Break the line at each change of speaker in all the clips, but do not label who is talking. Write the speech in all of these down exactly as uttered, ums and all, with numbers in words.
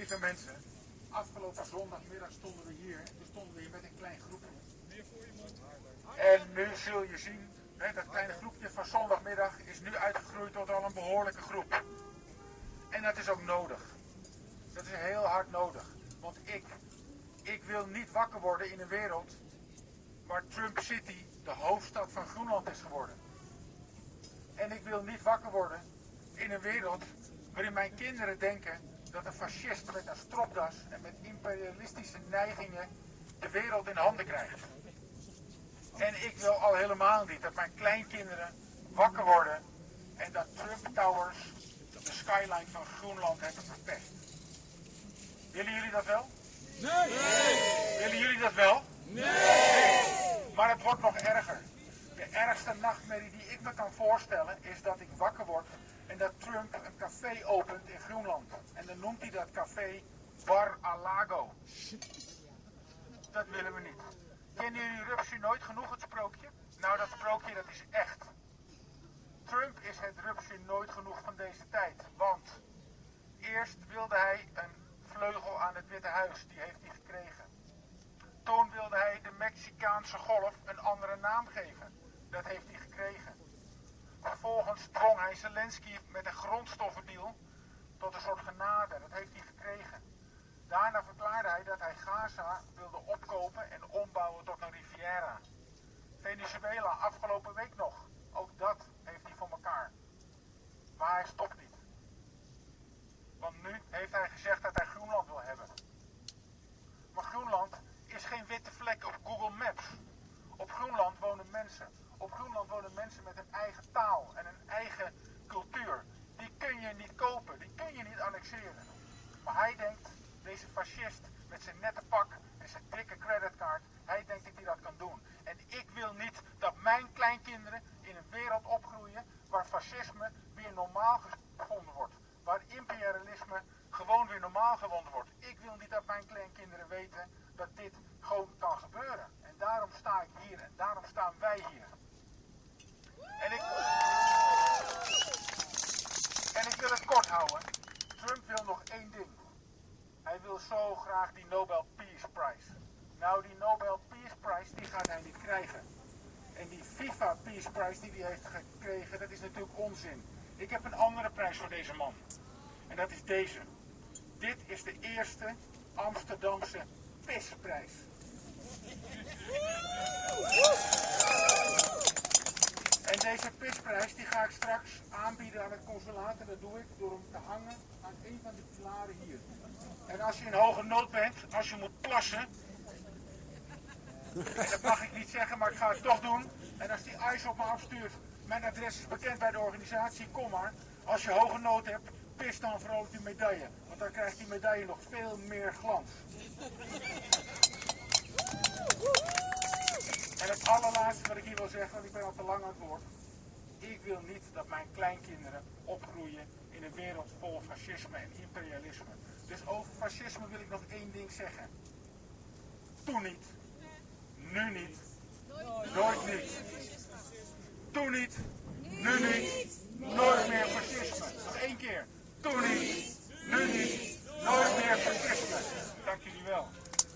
Lieve mensen, afgelopen zondagmiddag stonden we hier. En toen stonden we hier met een klein groepje. En nu zul je zien, hè, dat kleine groepje van zondagmiddag is nu uitgegroeid tot al een behoorlijke groep. En dat is ook nodig. Dat is heel hard nodig. Want ik, ik wil niet wakker worden in een wereld waar Trump City de hoofdstad van Groenland is geworden. En ik wil niet wakker worden in een wereld waarin mijn kinderen denken dat een fascist met een stropdas en met imperialistische neigingen de wereld in handen krijgt. En ik wil al helemaal niet dat mijn kleinkinderen wakker worden en dat Trump Towers de skyline van Groenland hebben verpest. Willen jullie dat wel?
Nee! nee.
Willen jullie dat wel?
Nee.
nee! Maar het wordt nog erger. De ergste nachtmerrie die ik me kan voorstellen is dat ik wakker word en dat Trump een café opent in Groenland. En dan noemt hij dat café Mar-a-Lago. Dat willen we niet. Kennen jullie Rupsje nooit genoeg, het sprookje? Nou, dat sprookje dat is echt. Trump is het Rupsje nooit genoeg van deze tijd. Want eerst wilde hij een vleugel aan het Witte Huis. Die heeft hij gekregen. Toen wilde hij de Mexicaanse golf een andere naam geven. Dat heeft hij gekregen. Vervolgens dwong hij Zelensky met een grondstoffendeal tot een soort genade. Dat heeft hij gekregen. Daarna verklaarde hij dat hij Gaza wilde opkopen en ombouwen tot een Riviera. Venezuela afgelopen week nog. Ook dat heeft hij voor elkaar. Maar hij stopt niet. Want nu heeft hij gezegd dat hij Groenland wil hebben. Maar Groenland is geen witte vlek op Google Maps. Op Groenland wonen mensen. Op Groenland wonen mensen met een eigen taal en een eigen cultuur. Die kun je niet kopen, die kun je niet annexeren. Maar hij denkt, deze fascist met zijn nette pak en zijn dikke creditcard, hij denkt dat hij dat kan doen. En ik wil niet dat mijn kleinkinderen in een wereld opgroeien waar fascisme weer normaal gevonden wordt. Waar imperialisme gewoon weer normaal gevonden wordt. Ik wil niet dat mijn kleinkinderen weten dat dit gewoon kan gebeuren. En daarom sta ik hier en daarom staan wij hier. En ik, en ik wil het kort houden. Trump wil nog één ding. Hij wil zo graag die Nobel Peace Prize. Nou, die Nobel Peace Prize die gaat hij niet krijgen. En die FIFA Peace Prize die hij heeft gekregen, dat is natuurlijk onzin. Ik heb een andere prijs voor deze man. En dat is deze. Dit is de eerste Amsterdamse pisprijs. En deze pisprijs die ga ik straks aanbieden aan het consulaat. En dat doe ik door hem te hangen aan een van de pilaren hier. En als je in hoge nood bent, als je moet plassen. En dat mag ik niet zeggen, maar ik ga het toch doen. En als die IJs op me afstuurt, mijn adres is bekend bij de organisatie, kom maar. Als je hoge nood hebt, pis dan vooral op die medaille. Want dan krijgt die medaille nog veel meer glans. En het allerlaatste wat ik hier wil zeggen, want ik ben al te lang aan het woord. Ik wil niet dat mijn kleinkinderen opgroeien in een wereld vol fascisme en imperialisme. Dus over fascisme wil ik nog één ding zeggen. Toen niet. Nu niet. Nooit niet. Toen niet. Nu niet. Nooit meer fascisme. Nog één keer. Toen niet. Nu niet. Nooit meer fascisme. Dank jullie wel.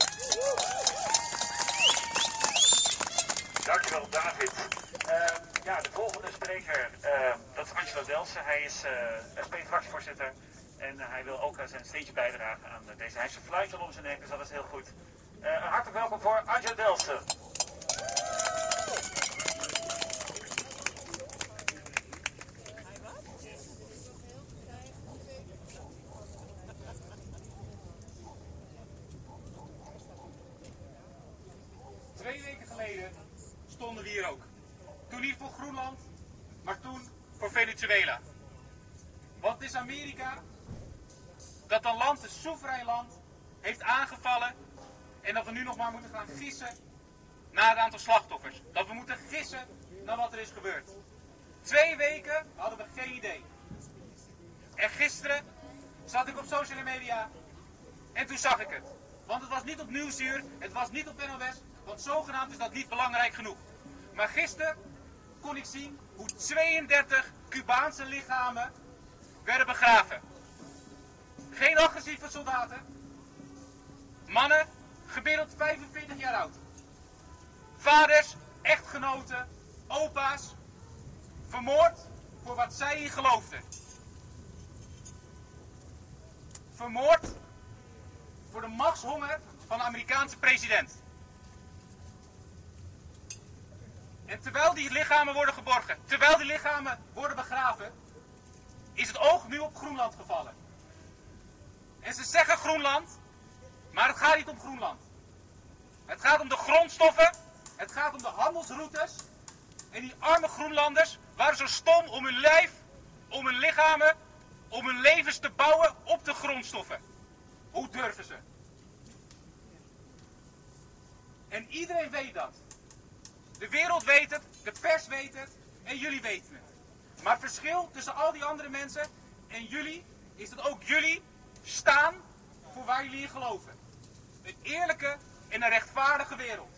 Dankjewel, David. Uh, ja, de volgende spreker, uh, dat is Angelo Delsen. Hij is uh, S P-fractievoorzitter en uh, hij wil ook uh, zijn steentje bijdragen aan uh, deze. Hij heeft zijn fluitje al om zijn nek, dus dat is heel goed. Uh, hartelijk welkom voor Angelo Delsen.
Twee weken geleden stonden we hier ook. Toen niet voor Groenland, maar toen voor Venezuela. Want het is Amerika dat een land, een soeverein land, heeft aangevallen. En dat we nu nog maar moeten gaan gissen naar het aantal slachtoffers. Dat we moeten gissen naar wat er is gebeurd. Twee weken hadden we geen idee. En gisteren zat ik op social media en toen zag ik het. Want het was niet op Nieuwsuur, het was niet op N O S, want zogenaamd is dat niet belangrijk genoeg. Maar gisteren kon ik zien hoe tweeëndertig Cubaanse lichamen werden begraven. Geen agressief
van soldaten. Mannen, gemiddeld vijfenveertig jaar oud. Vaders, echtgenoten, opa's. Vermoord voor wat zij in geloofden. Vermoord voor de machtshonger van de Amerikaanse president. En terwijl die lichamen worden geborgen, terwijl die lichamen worden begraven, is het oog nu op Groenland gevallen. En ze zeggen Groenland, maar het gaat niet om Groenland. Het gaat om de grondstoffen, het gaat om de handelsroutes. En die arme Groenlanders waren zo stom om hun lijf, om hun lichamen, om hun levens te bouwen op de grondstoffen. Hoe durven ze? En iedereen weet dat. De wereld weet het, de pers weet het en jullie weten het. Maar het verschil tussen al die andere mensen en jullie is dat ook jullie staan voor waar jullie in geloven. Een eerlijke en een rechtvaardige wereld.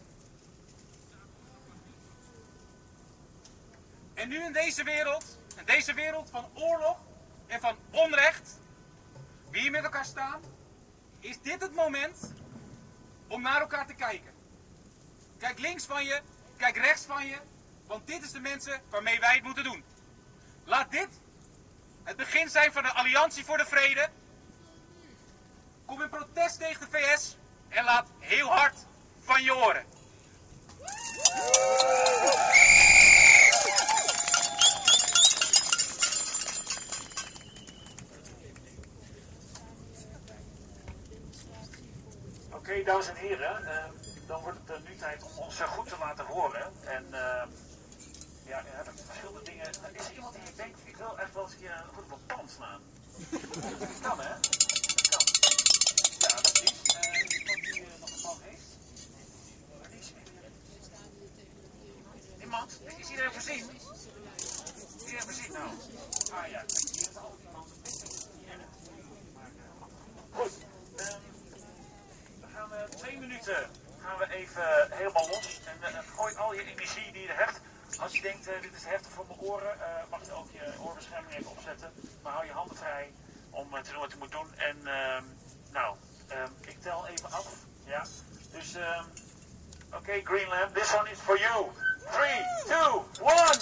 En nu in deze wereld, in deze wereld van oorlog en van onrecht, we hier met elkaar staan, is dit het moment om naar elkaar te kijken. Kijk links van je, kijk rechts van je, want dit is de mensen waarmee wij het moeten doen. Laat dit het begin zijn van de Alliantie voor de Vrede. Kom in protest tegen de V S en laat heel hard van je horen.
Oké, okay, dames en heren, uh, dan wordt het uh, nu tijd om ons uh, goed te laten horen. En uh, ja, er hebben verschillende dingen. Uh, is er iemand die denkt, ik wil echt wel eens een keer goed op een pan slaan? Dat kan, hè? Dat kan. Ja, precies. Uh, iemand die uh, nog een pan heeft? Waar is iemand? Is iedereen voorzien? Iedereen voorzien, nou. Ah ja, hier is al iemand. Goed. Um, Uh, twee minuten gaan we even uh, helemaal los. En uh, gooi al je energie die je hebt. Als je denkt, uh, dit is heftig voor mijn oren, uh, mag je ook je oorbescherming even opzetten. Maar hou je handen vrij om uh, te doen wat je moet doen. En uh, nou, uh, ik tel even af. Ja. Dus, uh, oké, okay, Greenland, this one is for you. three, two, one.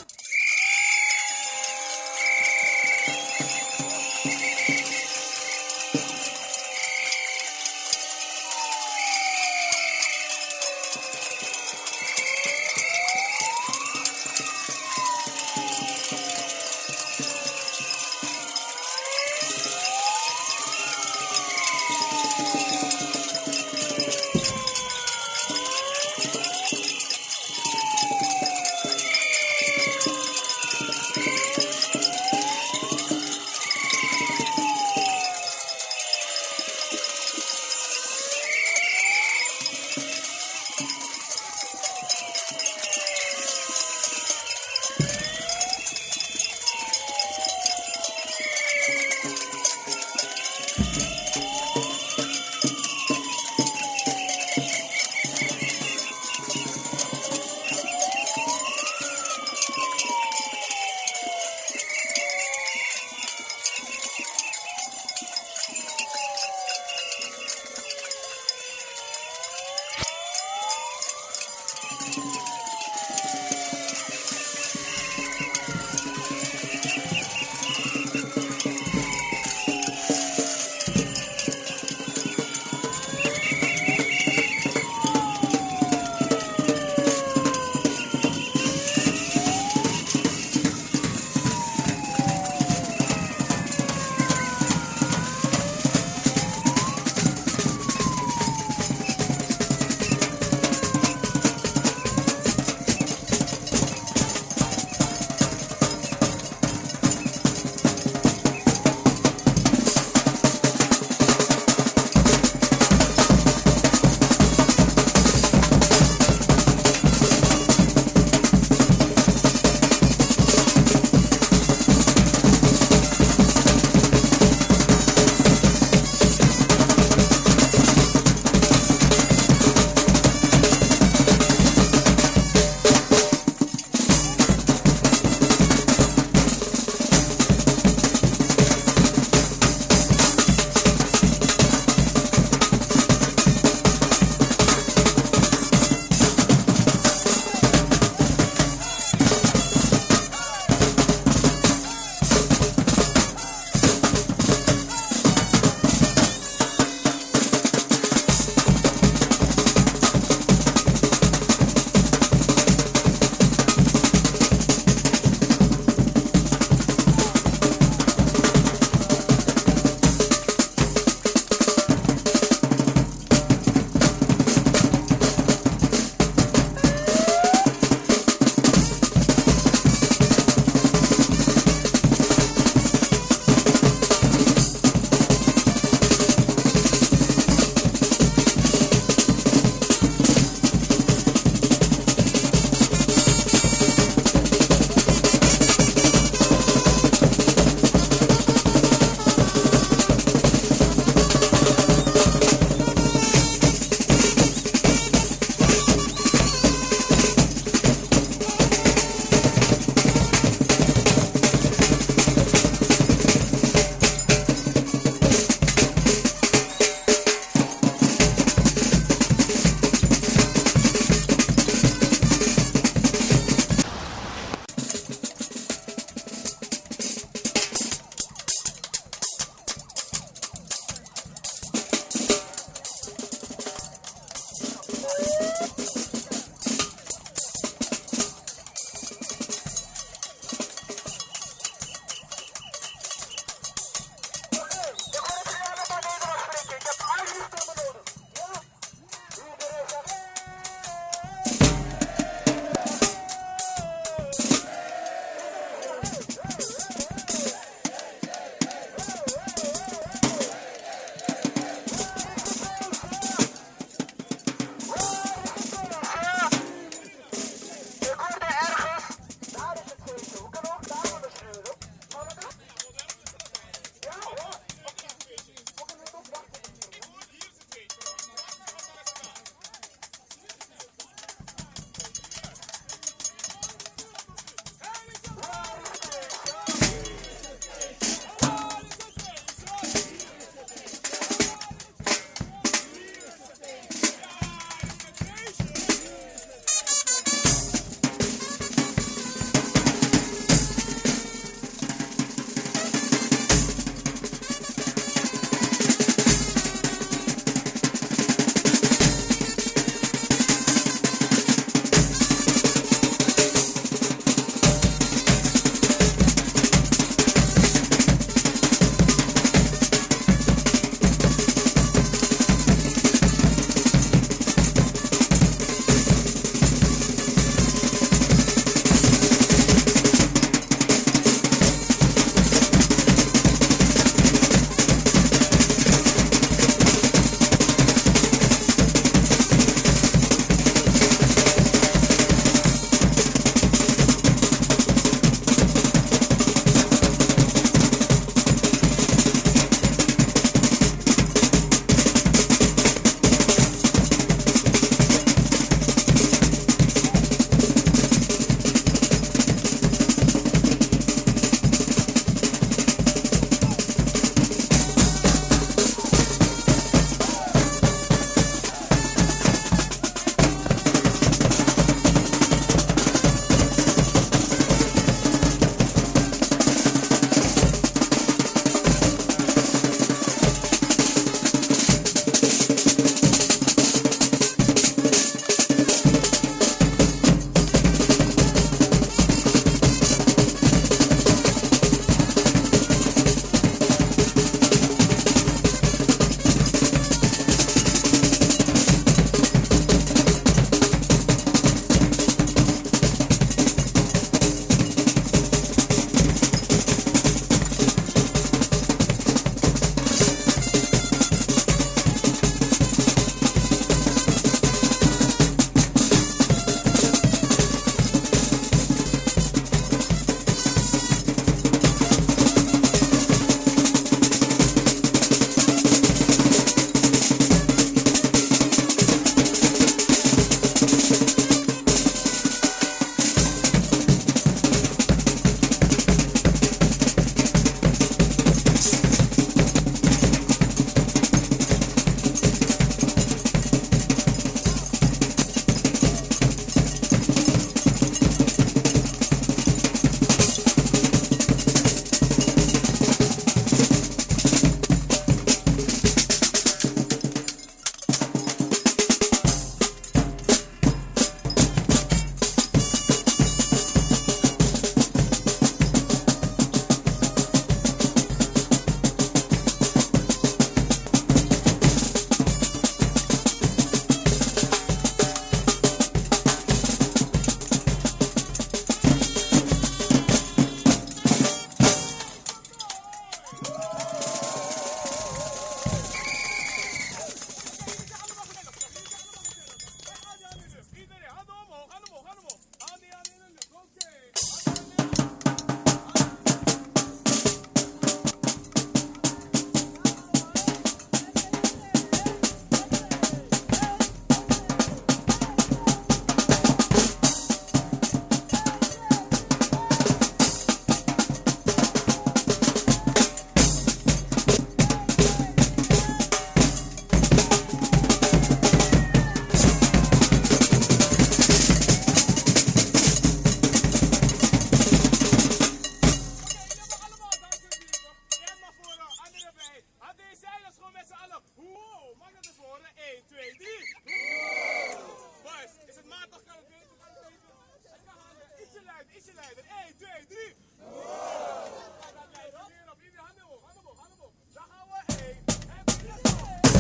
Mag dat eens horen? één, twee, drie. Boys, is het maandag? Kan het weten? Kan het weten? Ik ga handen. Ietsje luider, ietsje luider. één, twee, drie. Handen op, iedereen handen op, handen op, handen op. Dan gaan we één. En drie.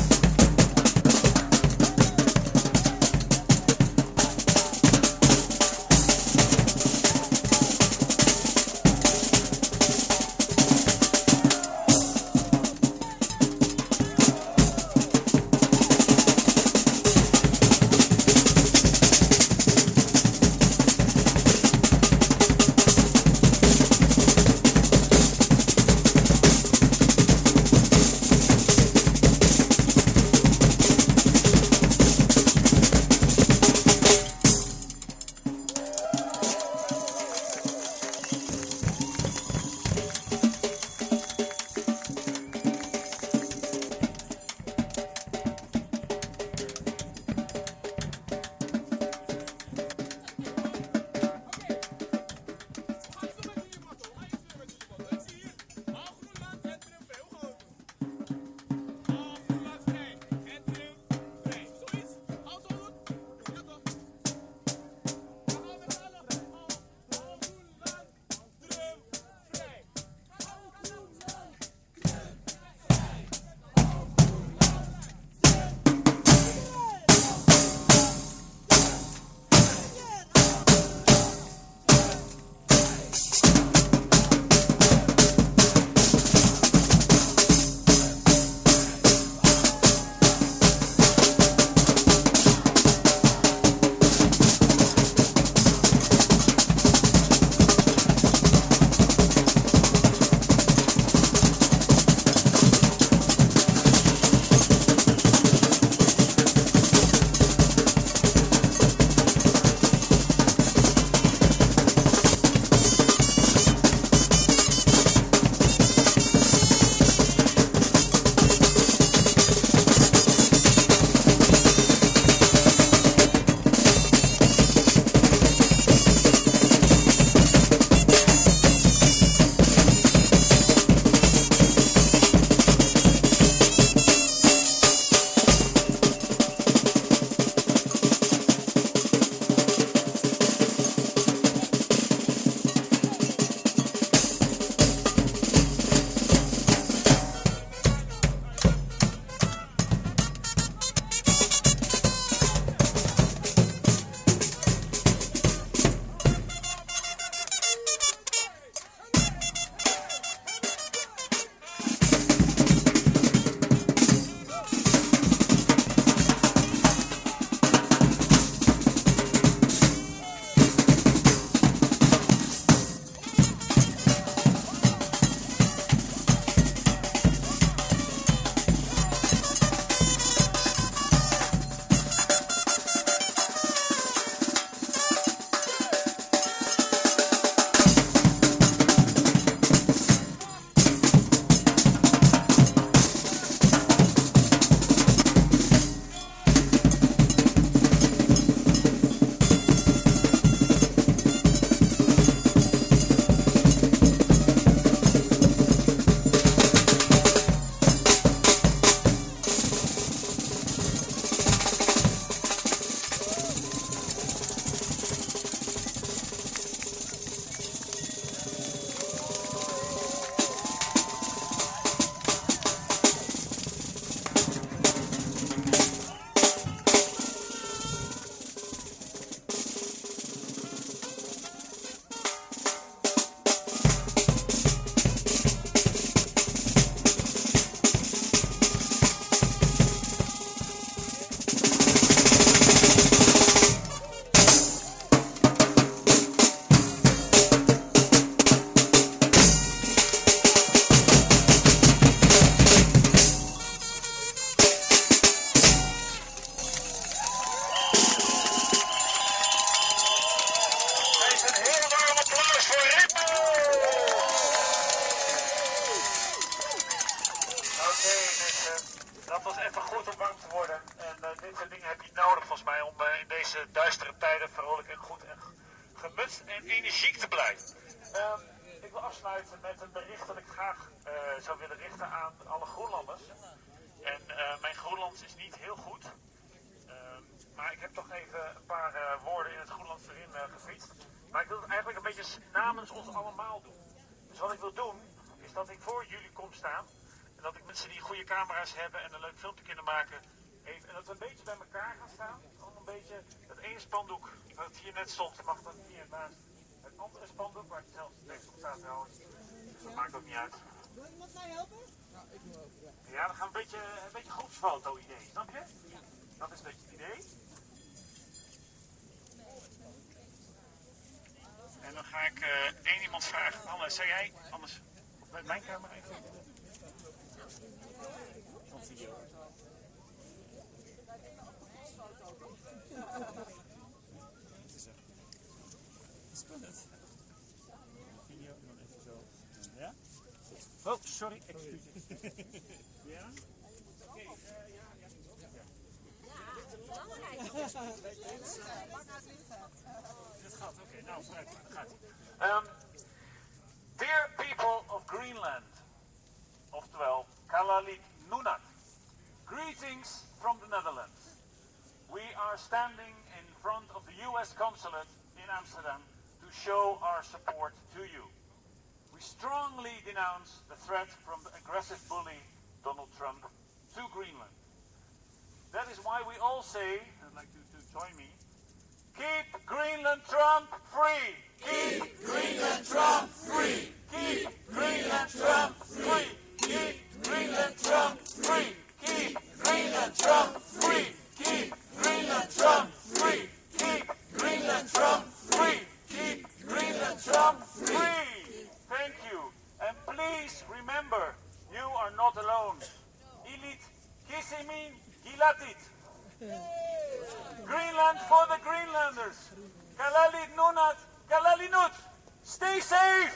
Dat was even goed om warm te worden. En uh, dit soort dingen heb je nodig volgens mij om uh, in deze duistere tijden vrolijk en goed en gemutst en energiek te blijven. Um, ik wil afsluiten met een bericht dat ik graag uh, zou willen richten aan alle Groenlanders. En uh, mijn Groenlands is namens ons allemaal doen. Dus wat ik wil doen, is dat ik voor jullie kom staan. En dat ik mensen die goede camera's hebben en een leuk filmpje kunnen maken. Even, en dat we een beetje bij elkaar gaan staan. Om een beetje, dat ene spandoek, wat hier net stond, mag dan hier naast het andere spandoek, waar zelfs de tekst op staat trouwens. Dus dat maakt ook niet uit.
Wil iemand mij helpen?
Ja, dan gaan we een beetje een beetje groepsfoto-idee, snap je? Dat is een beetje het idee. En dan ga ik uh, één iemand vragen. Anne, zou jij anders met mijn camera even? Van video. Het is spannend. Video en dan even zo. Ja? Oh, sorry, excuses. Ja? Oké, okay, uh, ja, ja.
Belangrijk.
Dat gaat, oké, okay, nou vooruit, dat gaat. Um, dear people of Greenland, oftewel Kalalit Nunak, greetings from the Netherlands. We are standing in front of the U S consulate in Amsterdam to show our support to you. We strongly denounce the threat from the aggressive bully Donald Trump to Greenland. That is why we all say, I'd like you to join me, keep Greenland Trump free! Keep Greenland Trump free! Keep Greenland Trump free! Keep Greenland Trump free! Keep Greenland Trump free! Keep Greenland Trump free! Keep Greenland Trump free! Keep Greenland Trump free! Thank you. And please remember, you are not alone. Ilit Kissimin Gilatit. Greenland for the Greenlanders. Kalalit Nunat, Kalalinut. Stay safe!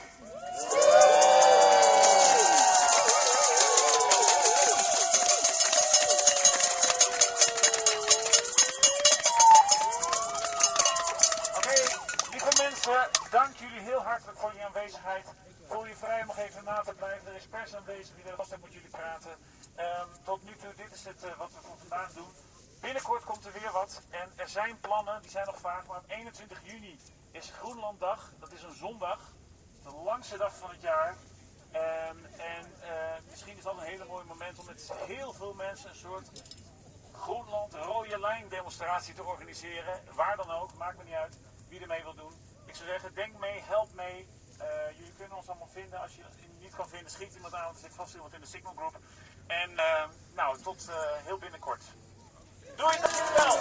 Oké, okay, lieve mensen, dank jullie heel hartelijk voor jullie aanwezigheid. Voel je vrij om nog even na te blijven. Er is pers aanwezig, wie er vast heeft moet jullie praten. Um, tot nu toe, dit is het uh, wat we voor vandaag doen. Binnenkort komt er weer wat en er zijn plannen, die zijn nog vaag, maar op eenentwintig juni is Groenlanddag. Dat is een zondag, de langste dag van het jaar. Um, en uh, misschien is dat een hele mooi moment om met heel veel mensen een soort Groenland rode lijn demonstratie te organiseren. Waar dan ook, maakt me niet uit wie er mee wil doen. Ik zou zeggen, denk mee, help mee. Uh, jullie kunnen ons allemaal vinden. Als je het niet kan vinden, schiet iemand aan. Er zit vast iemand in de Signal Group. En uh, nou, tot uh, heel binnenkort. Doei, dankjewel!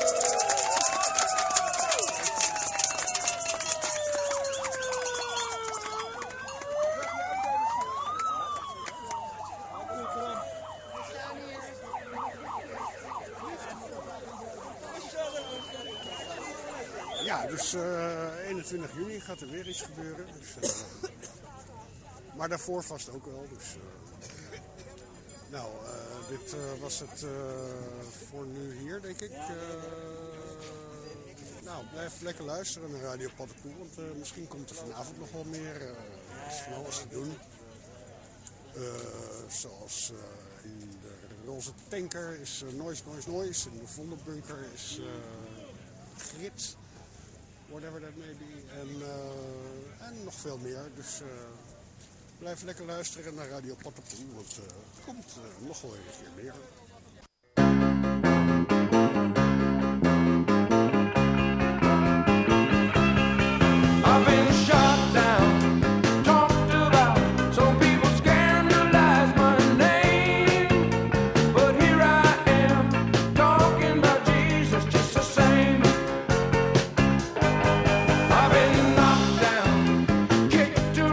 Ja, dus uh, eenentwintig juni gaat er weer iets gebeuren. Dus, uh, maar daarvoor vast ook wel. Dus, uh, nou, uh, dit uh, was het uh, voor nu hier, denk ik. Uh, nou, blijf lekker luisteren naar Radio Paddenkoel, want uh, misschien komt er vanavond nog wel meer. Uh, er is van alles te doen. Uh, zoals uh, in de Roze Tanker is uh, Noise, Noise, Noise. In de Vondelbunker is uh, Grit. Whatever that may be. En, uh, en nog veel meer. Dus uh, blijf lekker luisteren naar Radio Paddenkoel, want uh, er komt uh, nog wel een keer meer.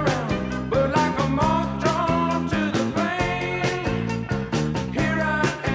Here I am.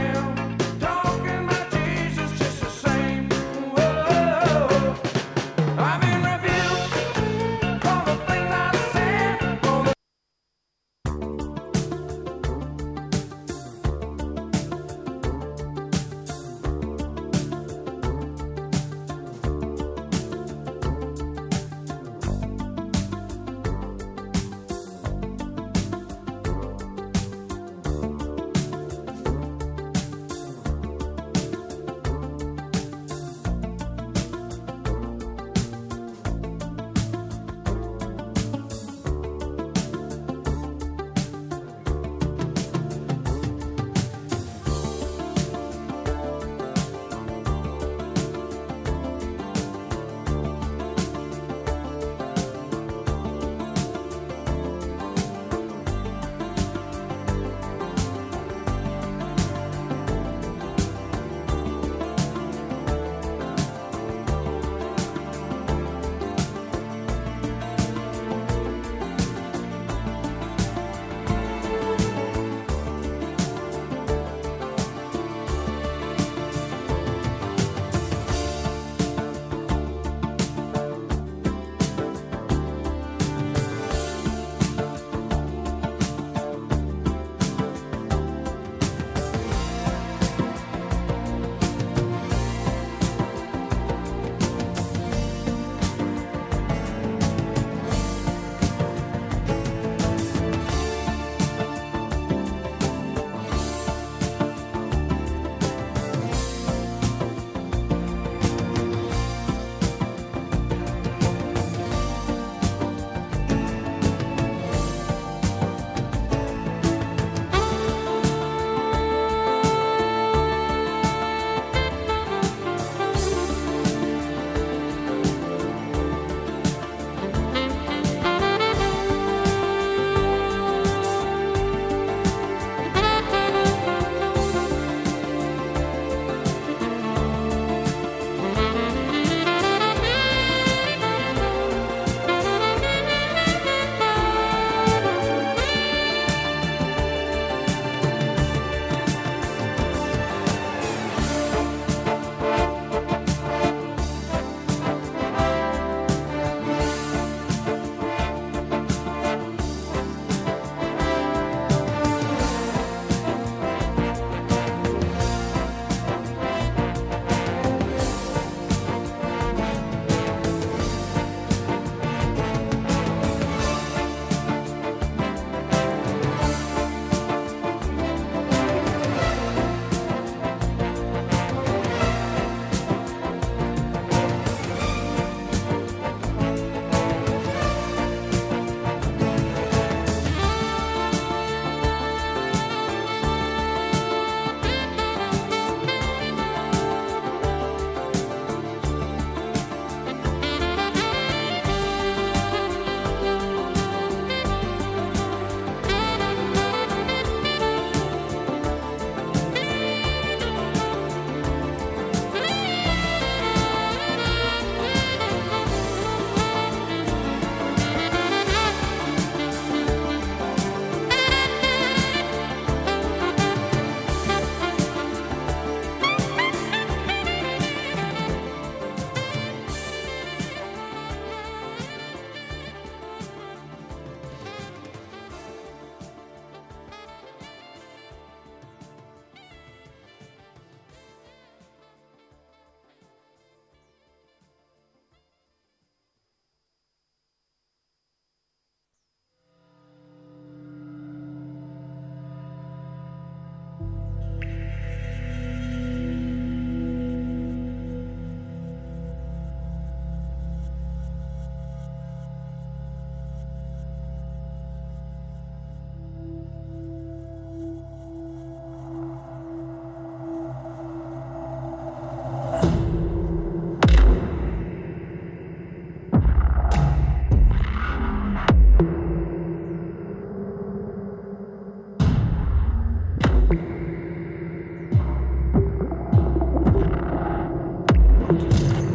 Nederland.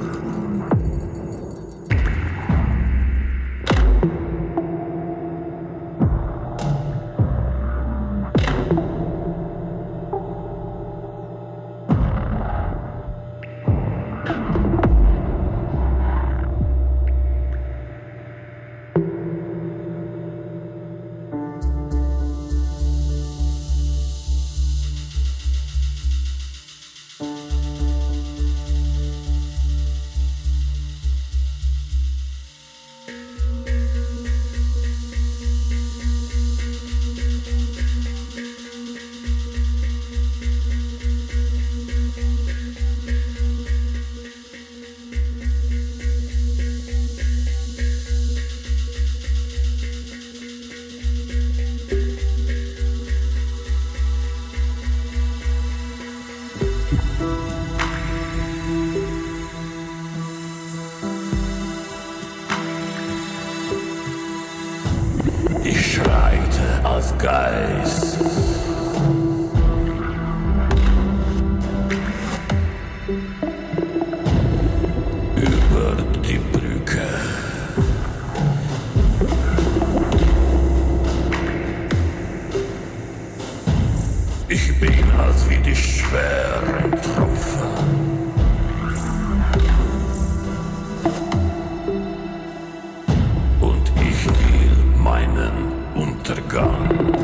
Ich schreite als Geist. Über die Brücke. Ich bin als wie die schweren Tropfen. Meinen Untergang.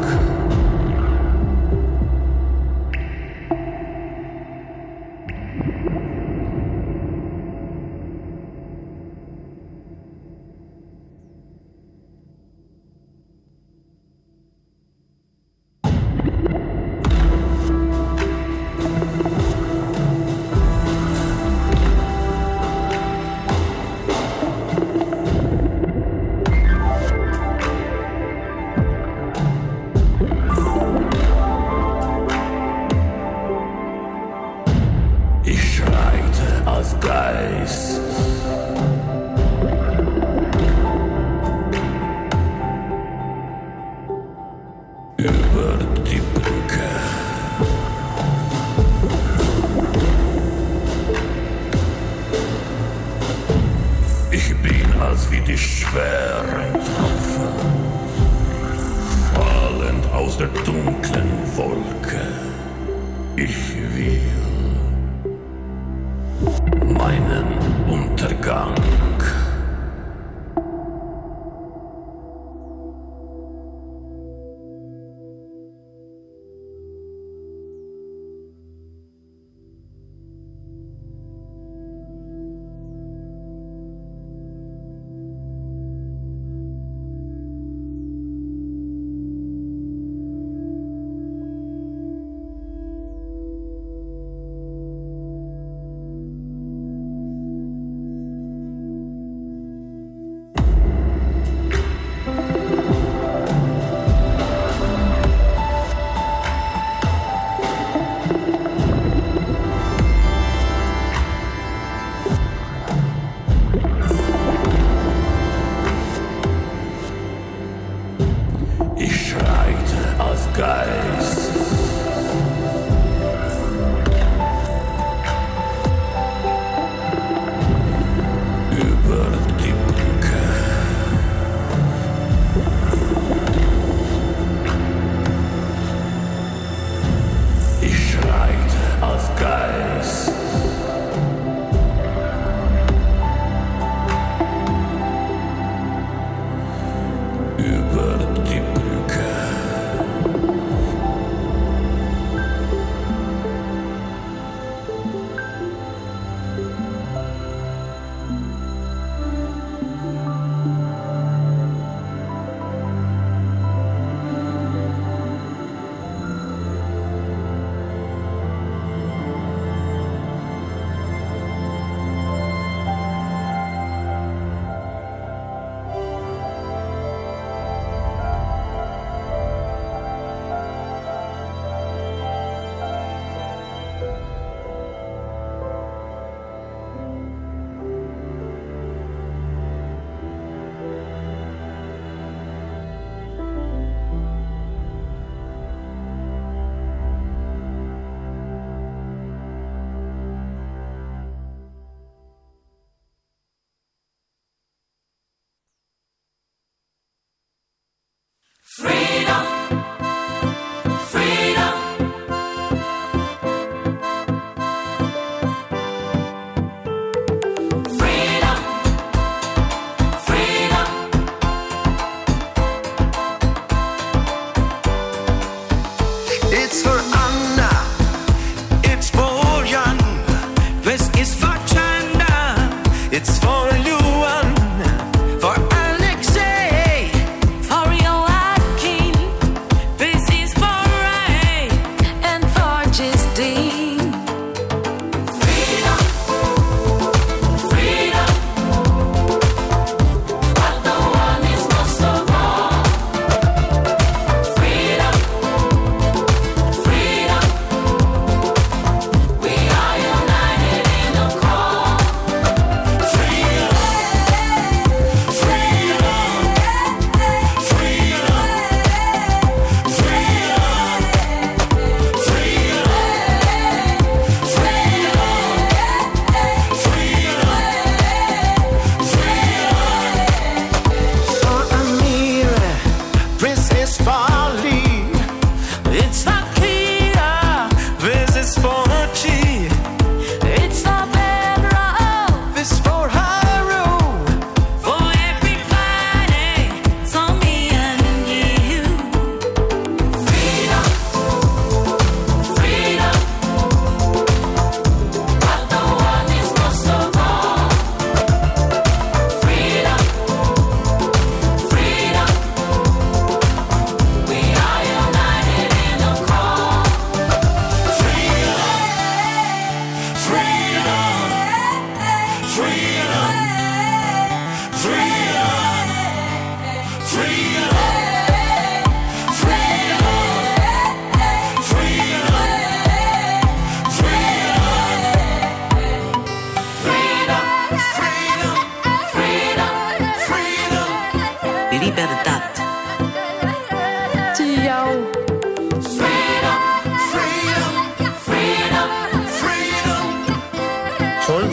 Geist. Über die Brücke. Ich bin als wie die schweren Tropfen, fallend aus der dunklen Wolke. Ich will meinen Untergang.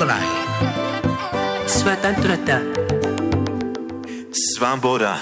Nikolai.
Swatantrata.
Swamboda.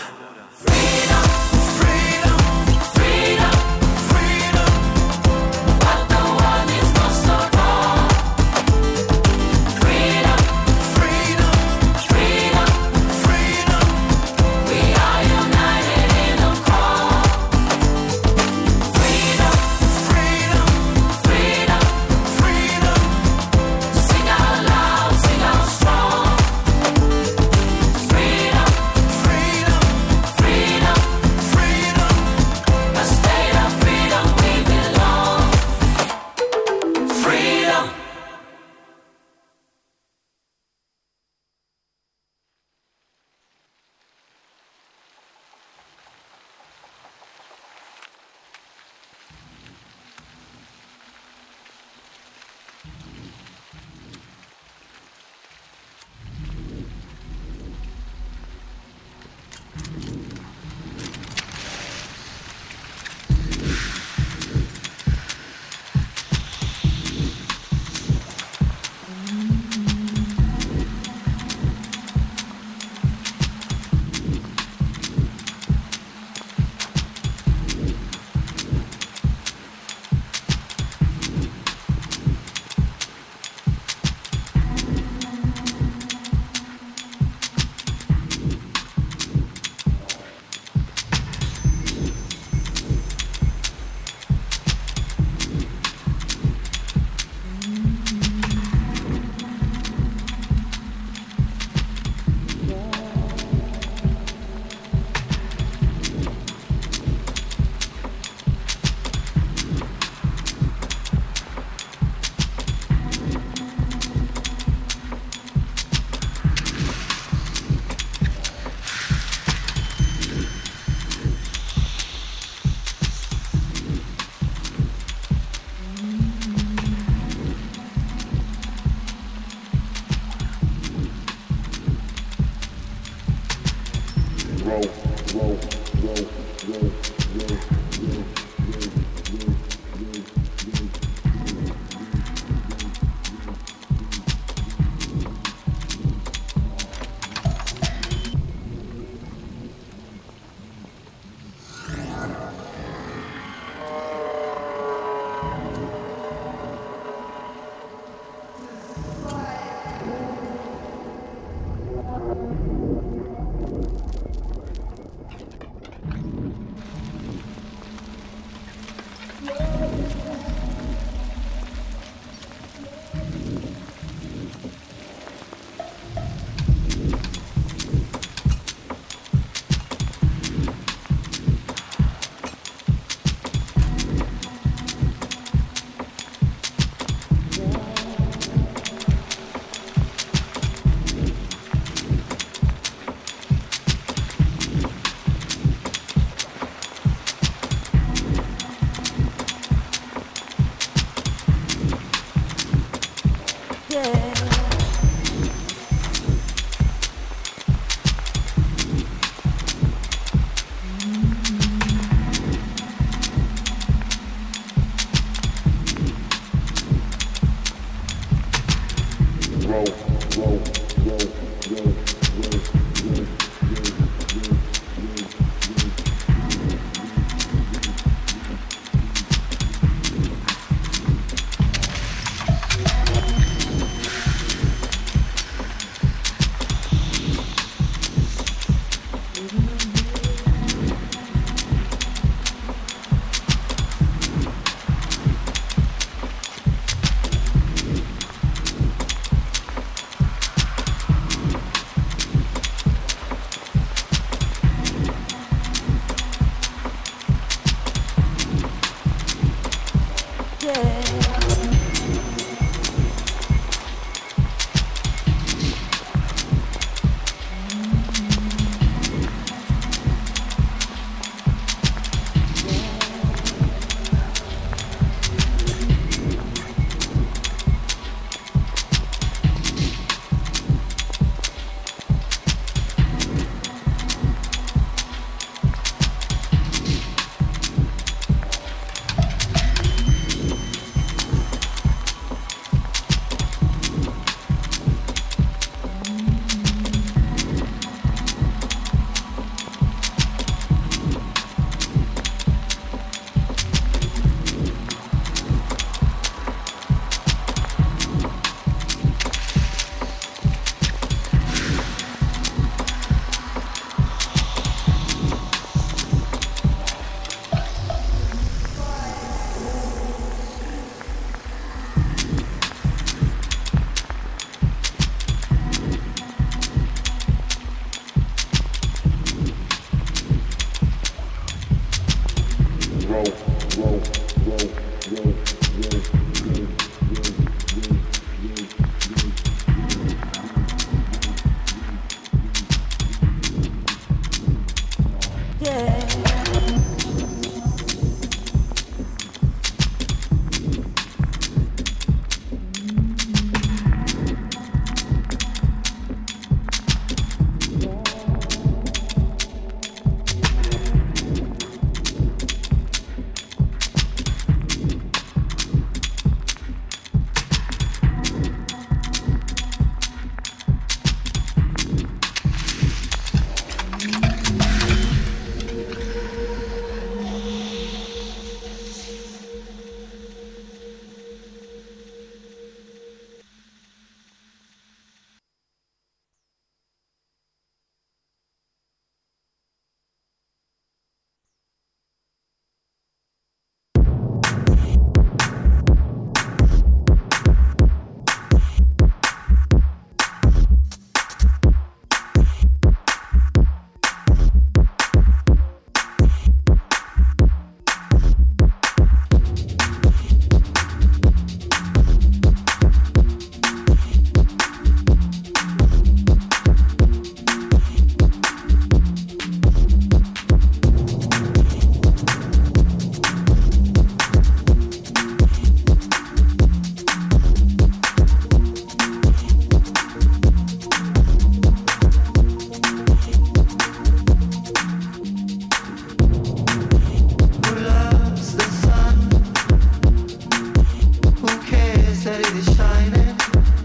cares that it is shining?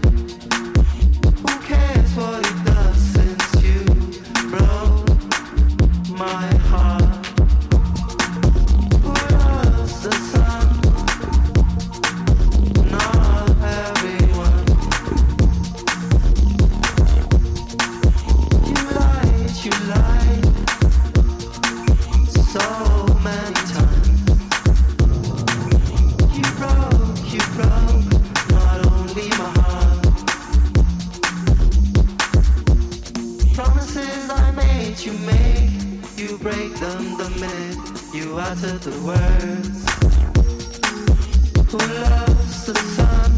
Who cares what it does since you broke my heart? Who loves the sun? Not everyone. You lied, you lied so many times. You broke, you broke not only my heart. Promises I made you make, you break them the minute you utter the words. Who loves the sun?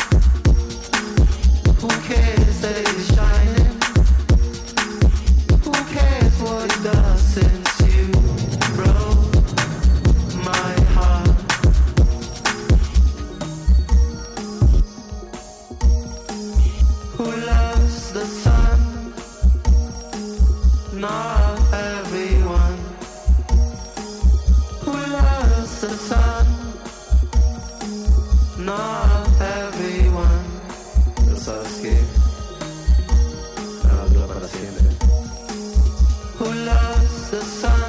Who cares that it is shining? Who cares what it does since you broke my heart? Who loves the sun? Not everyone. Who loves the sun? Not everyone. Lo sabes que nada dura para siempre. Who loves the sun?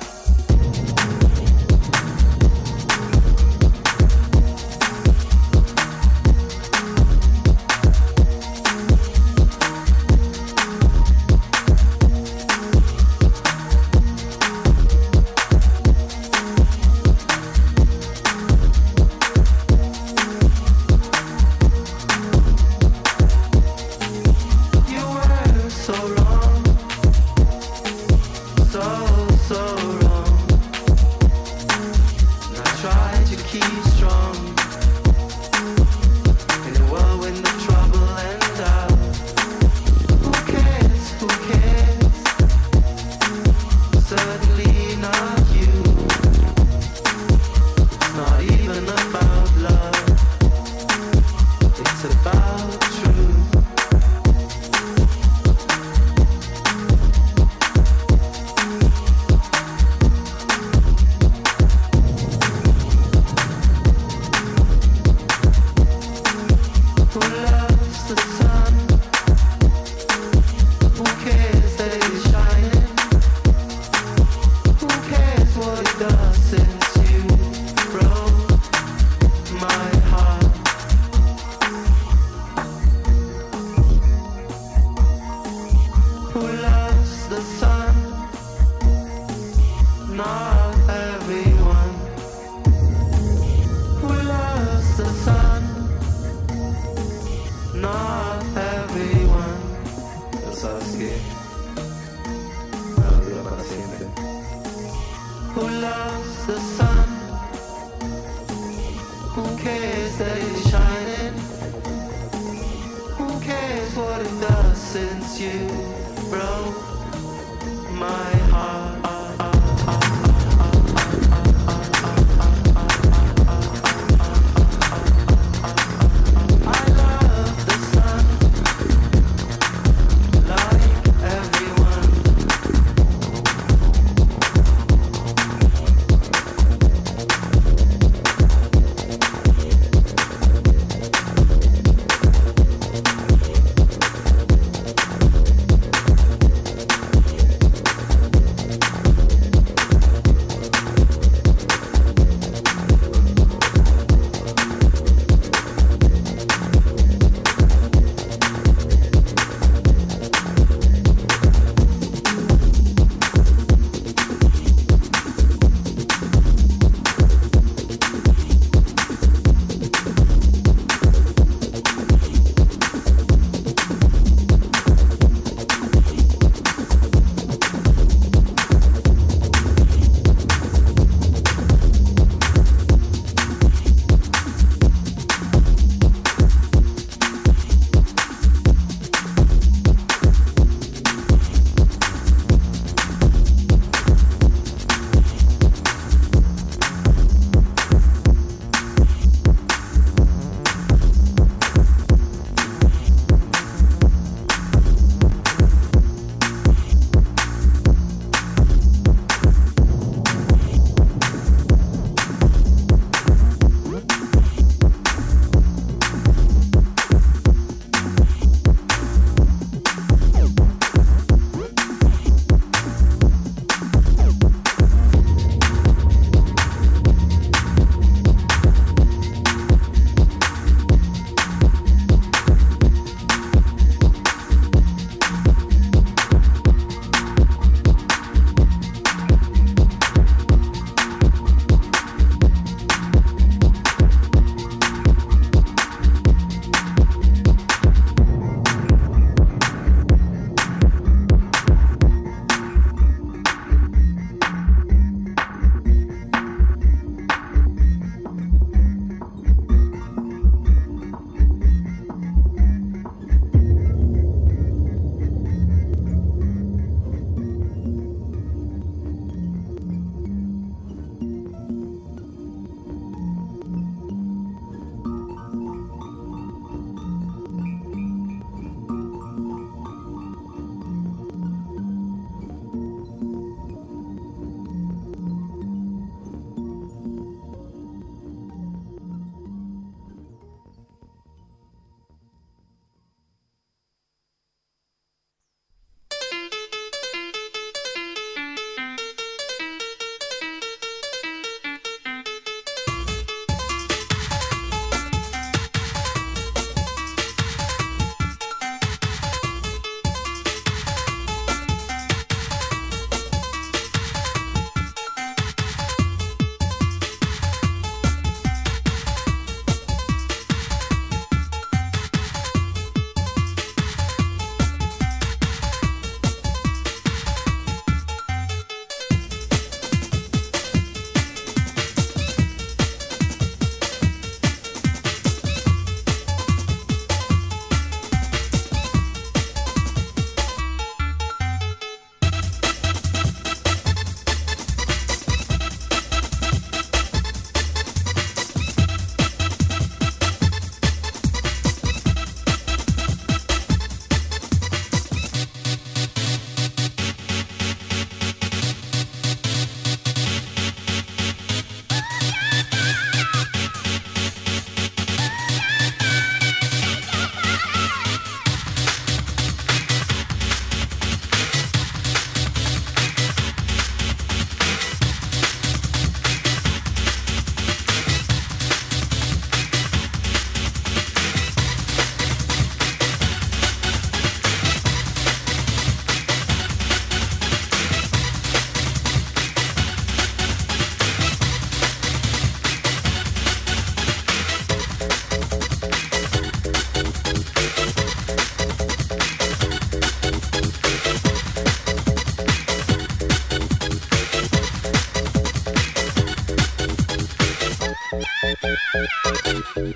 You were so wrong, so, so wrong. And I tried to keep strong in a world when the trouble and doubt. Who cares, who cares? Certainly not you. It's not even about love, it's about truth. Who loves the sun? Who cares that it is shining? Who cares what it does since you broke my heart? Who loves the sun? Not everyone. Who loves the sun? Not everyone. Lo sabes que nada dura para siempre. Who loves the sun? Who cares that it is shining? Who cares what it does since you broke my heart? I love the sun like everyone.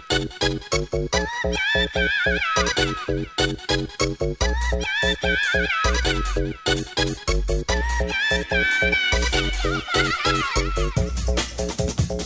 Thank you.